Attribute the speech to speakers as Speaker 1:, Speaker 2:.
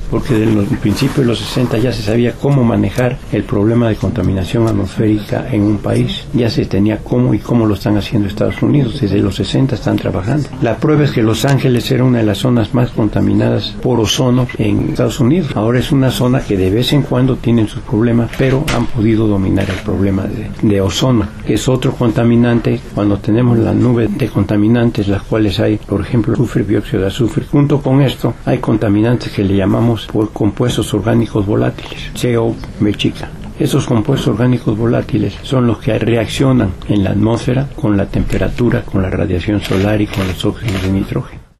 Speaker 1: porque desde el principio de los 60 ya se sabía cómo manejar el problema de contaminación atmosférica en un país. Ya se tenía cómo y cómo lo están haciendo Estados Unidos. Desde los 60 están trabajando. La prueba es que Los Ángeles era una de las zonas más contaminadas por ozono en Estados Unidos. Ahora es una zona que de vez en cuando tienen sus problemas, pero han podido dominar el problema de ozono, que es otro contaminante. Cuando tenemos la nube de contaminantes, las cuales hay, por ejemplo, azufre, dióxido de azufre, junto con esto hay contaminantes que le llamamos por compuestos orgánicos volátiles, CO, B chica. Esos compuestos orgánicos volátiles son los que reaccionan en la atmósfera con la temperatura, con la radiación solar y con los óxidos de nitrógeno.